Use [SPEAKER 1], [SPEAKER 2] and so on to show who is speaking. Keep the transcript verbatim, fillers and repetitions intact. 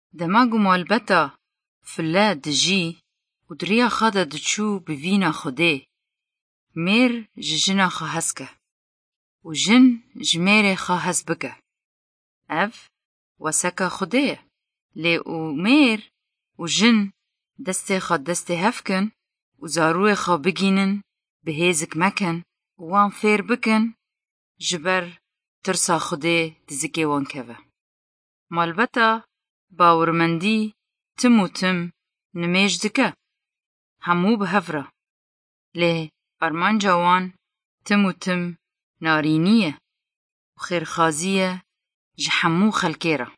[SPEAKER 1] دماغو مالبتا فلا دجی و دریا خدا دچو بوینا خوده میر ججنا خواهز که و جن جمیر خواهز بکه اف وسکا خوده لی او میر و جن دست خود دست هفکن و زاروی خوا بگینن بهیزک مکن وان فیر بکن جبر ترسا خوده دزکی وان که مالبتا باورمندی تم و تم نمیج دکه همو به هفره لی فرمان جوان تم و تم نارینیه و خیرخازیه جهمو خلکیره